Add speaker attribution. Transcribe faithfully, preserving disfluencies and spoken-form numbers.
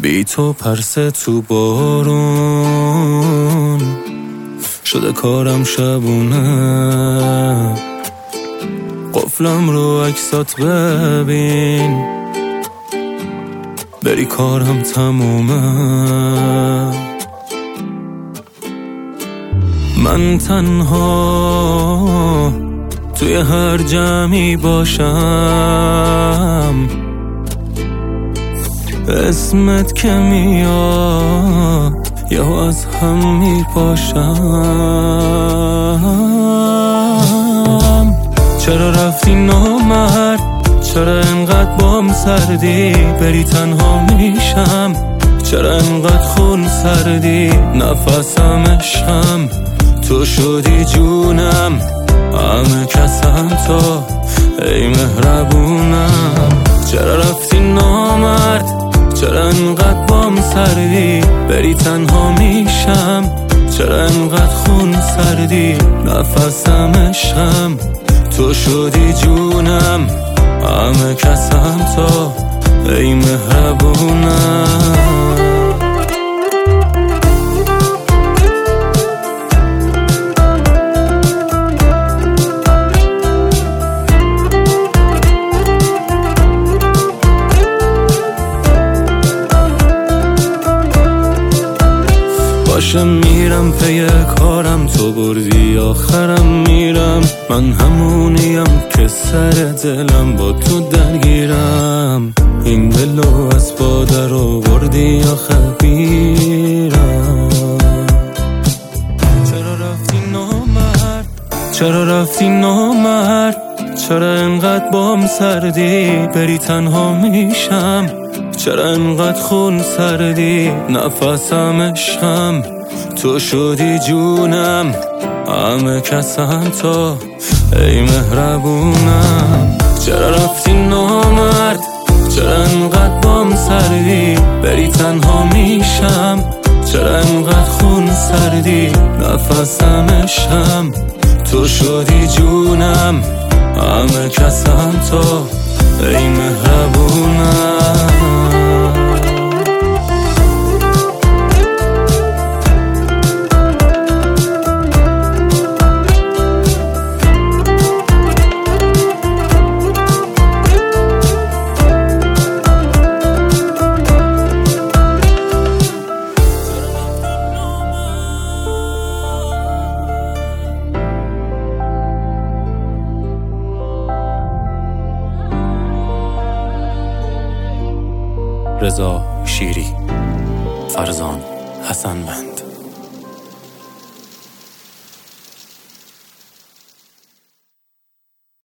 Speaker 1: بی تو پرسه تو بارون شده کارم شبونه، قفلم رو عکسات ببین بری کارم تمومه. من تنها توی هر جمعی باشم، اسمت که میاد یا از هم میپاشم. چرا رفتی نامرد، چرا انقدر بام سردی، بری تنها میشم، چرا انقدر خون سردی، نفسم عشقم تو شدی جونم، همه کسم تو ای مهربونم. چرا رفتی نامرد، چرا انقدر بام سردی، بری تنها میشم، چرا انقدر خون سردی، نفسم عشقم تو شدی جونم، همه کسم تو ای مهربونم. باشه میرم پی کارم، تو بردی آخرم میرم، من همونیم که سر دلم با تو درگیرم، این دلو از پادر آوردی آخر بیرم. چرا رفتی نامرد، چرا رفتی نامرد، چرا انقدر بام سردی، بری تنها میشم، چرا انقدر خون سردی، نفسم عشقم تو شدی جونم، همه کسم تو ای مهربونم. چرا رفتی نامرد، چرا انقدر بام سردی، بری تنها میشم، چرا انقدر خون سردی، نفسم عشقم تو شدی جونم، همه کسم تو ای مهربونم. رضا شیری، فرزان حسنوند.